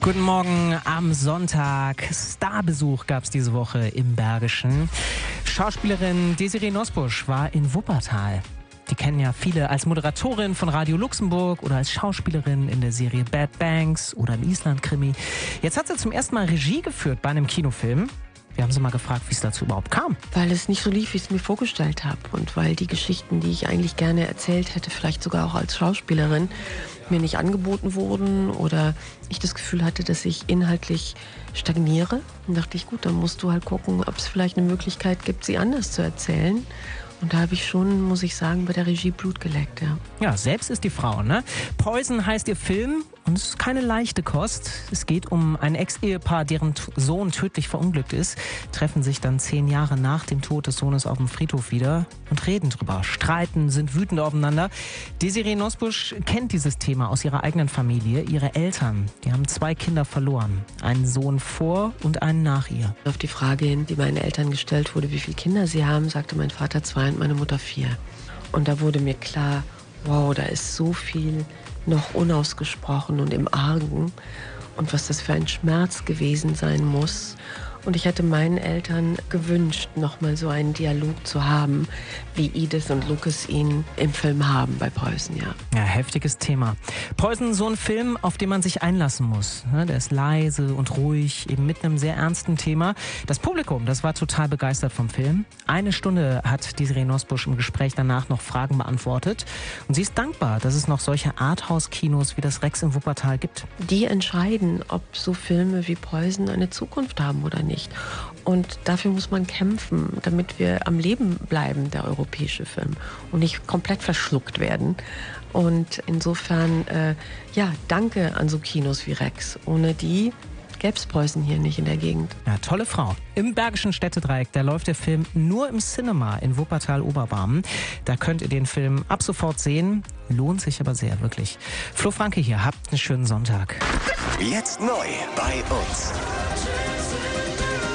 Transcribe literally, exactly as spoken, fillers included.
Guten Morgen am Sonntag. Starbesuch gab es diese Woche im Bergischen. Schauspielerin Desiree Nosbusch war in Wuppertal. Die kennen ja viele als Moderatorin von Radio Luxemburg oder als Schauspielerin in der Serie Bad Banks oder im Island-Krimi. Jetzt hat sie zum ersten Mal Regie geführt bei einem Kinofilm. Wir haben sie mal gefragt, wie es dazu überhaupt kam. Weil es nicht so lief, wie ich es mir vorgestellt habe. Und weil die Geschichten, die ich eigentlich gerne erzählt hätte, vielleicht sogar auch als Schauspielerin, mir nicht angeboten wurden oder ich das Gefühl hatte, dass ich inhaltlich stagniere. Dann dachte ich, gut, dann musst du halt gucken, ob es vielleicht eine Möglichkeit gibt, sie anders zu erzählen. Und da habe ich schon, muss ich sagen, bei der Regie Blut geleckt, ja. Ja, selbst ist die Frau, ne? Poison heißt ihr Film und es ist keine leichte Kost. Es geht um ein Ex-Ehepaar, deren Sohn tödlich verunglückt ist, treffen sich dann zehn Jahre nach dem Tod des Sohnes auf dem Friedhof wieder und reden drüber, streiten, sind wütend aufeinander. Desiree Nosbusch kennt dieses Thema aus ihrer eigenen Familie. Ihre Eltern, die haben zwei Kinder verloren, einen Sohn vor und einen nach ihr. Auf die Frage hin, die meinen Eltern gestellt wurde, wie viele Kinder sie haben, sagte mein Vater zwei und meine Mutter vier. Und da wurde mir klar, wow, da ist so viel noch unausgesprochen und im Argen und was das für ein Schmerz gewesen sein muss. Und ich hätte meinen Eltern gewünscht, nochmal so einen Dialog zu haben, wie Edith und Lucas ihn im Film haben bei Poison, ja. Ja, heftiges Thema. Poison, so ein Film, auf den man sich einlassen muss. Der ist leise und ruhig, eben mit einem sehr ernsten Thema. Das Publikum, das war total begeistert vom Film. Eine Stunde hat Desiree Nosbusch im Gespräch danach noch Fragen beantwortet. Und sie ist dankbar, dass es noch solche Arthouse-Kinos wie das Rex in Wuppertal gibt. Die entscheiden, ob so Filme wie Poison eine Zukunft haben oder nicht. Nicht. Und dafür muss man kämpfen, damit wir am Leben bleiben, der europäische Film, und nicht komplett verschluckt werden. Und insofern, äh, ja, danke an so Kinos wie Rex. Ohne die gäbe es Poison hier nicht in der Gegend. Ja, tolle Frau. Im Bergischen Städtedreieck, da läuft der Film nur im Cinema in Wuppertal-Oberbarmen. Da könnt ihr den Film ab sofort sehen. Lohnt sich aber sehr, wirklich. Flo Franke hier, habt einen schönen Sonntag. Jetzt neu bei uns.